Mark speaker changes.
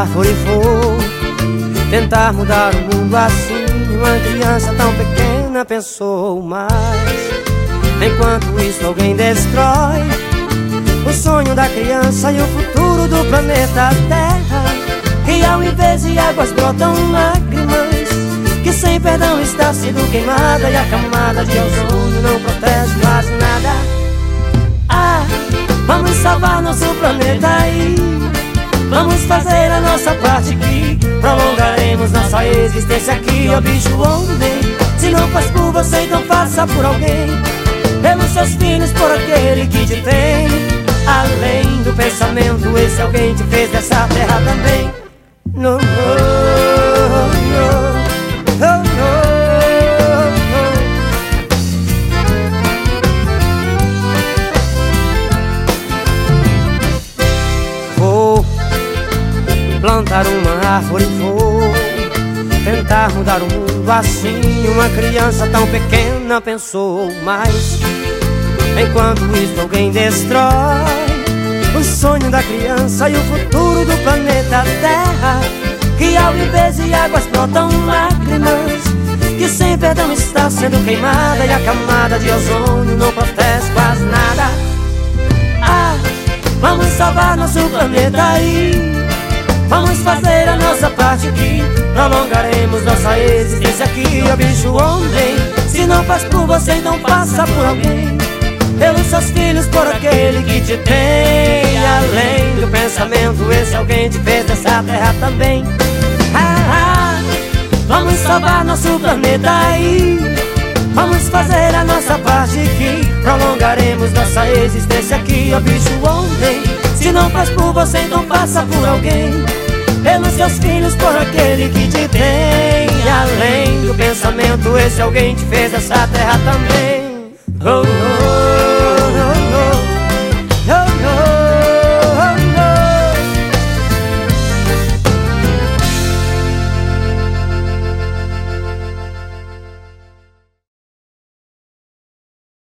Speaker 1: árvore for tentar mudar o mundo assim, uma criança tão pequena pensou, mas enquanto isso alguém destrói o sonho da criança e o futuro do planeta Terra. E ao invés de águas brotam lágrimas, que sem perdão está sendo queimada, e a camada de ozônio não protege quase nada. Ah, vamos salvar nosso planeta aí, vamos fazer a nossa parte aqui, prolongaremos nossa existência aqui. Ó bicho homem, se não faz por você, então faça por alguém, pelos seus filhos, por aquele que te tem. Além do pensamento, esse alguém te fez dessa terra também. No, no, no, no, no. Vou plantar uma árvore, vou tentar mudar o mundo assim, uma criança tão pequena pensou, mas enquanto isso alguém destrói o sonho da criança e o futuro do planeta Terra. Que ao invés de águas brotam lágrimas, que sem perdão está sendo queimada, e a camada de ozônio não protege quase nada. Ah, vamos salvar nosso planeta aí, vamos fazer a nossa parte aqui, prolongaremos nossa existência aqui. Ó bicho homem, se não faz por você, então faça por alguém, pelos seus filhos, por aquele que te tem. Além do pensamento, esse alguém te fez dessa terra também. Ah, ah, vamos salvar nosso planeta aí, vamos fazer a nossa parte aqui, prolongaremos nossa existência aqui. Ó bicho homem, se não faz por você, então faça por alguém, pelos seus filhos, por aquele que te tem. Além do pensamento, esse alguém te fez dessa terra também. Oh, oh.